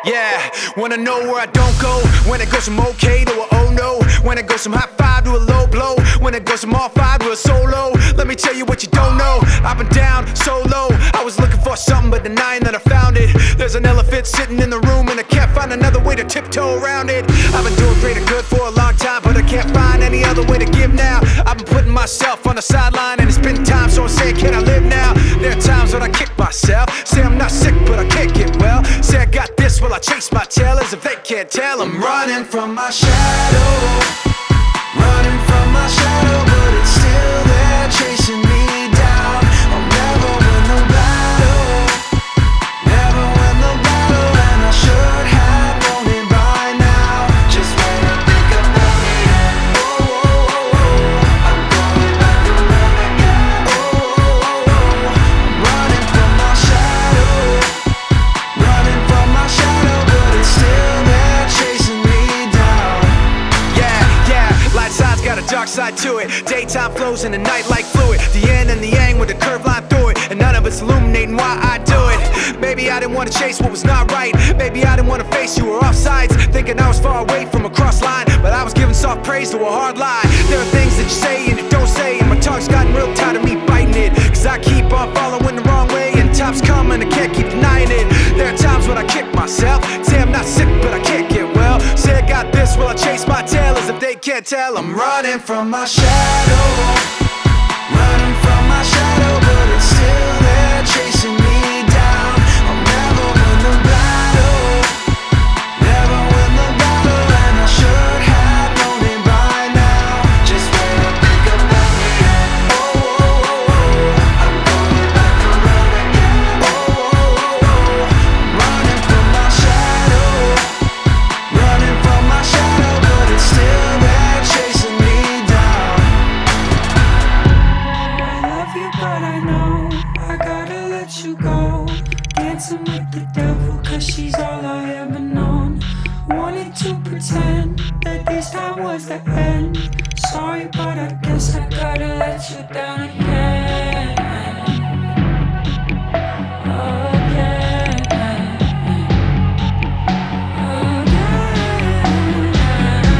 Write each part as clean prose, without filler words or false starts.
Yeah, wanna know where I don't go? When it goes from okay to a oh no. When it goes from high five to a low blow. When it goes from all five to a solo. Let me tell you what you don't know. I've been down so low. I was looking for something but denying that I found it. There's an elephant sitting in the room and I can't find another way to tiptoe around it. I've been doing great and good for a long time, but I can't find any other way to give now. I've been putting myself on the sideline and it's been time, so I'm saying, can I live now? There are times when I kick myself, say I'm not sick but I can't get well. Say I got this, well I chase my tail, as if they can't tell. I'm running from my shadow, running from my shadow, but it's still there chasing me down. I'll never win the battle, never win the battle, and I should have known it by now. Just when I think I'm done again, oh, oh, oh, oh, I'm going back around again, oh, oh, oh, oh. I'm running from my shadow, running from my shadow, but it's still there chasing me down. Yeah, light side's got a dark side to it. Daytime flows in the night like fluid. The yin and the yang with a curved line through it, and none of it's illuminating why I do it. Maybe I didn't want to chase what was not right. Maybe I didn't want to face you or off sides, thinking I was far away from a cross line, but I was giving soft praise to a hard lie. There are things that you say and you don't say, and my tongue's gotten real tired of me biting it, cause I keep on following the wrong way, and time's coming, I can't keep denying it. There are times when I kick myself, say I'm not sick but I can't get well. Say I got this, well I chase my tail, as if they can't tell. I'm running from my shadow, running from my shadow, but it's still there chasing me down. I'll never win the battle, never win the battle, and I should have known it by now. Just when I think I'm done again, oh, oh, oh, oh, I'm going back around again, oh, oh, oh, oh. I'm running from my shadow, running from my shadow, but it's still there chasing me down. I love you, but I know I gotta let you go. Dancing with the devil, cause she's all I ever known. Wanted to pretend that this time was the end. Sorry, but I guess I gotta let you down again.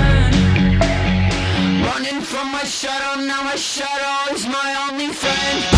Again. Running from my shadow, now my shadow is my only friend.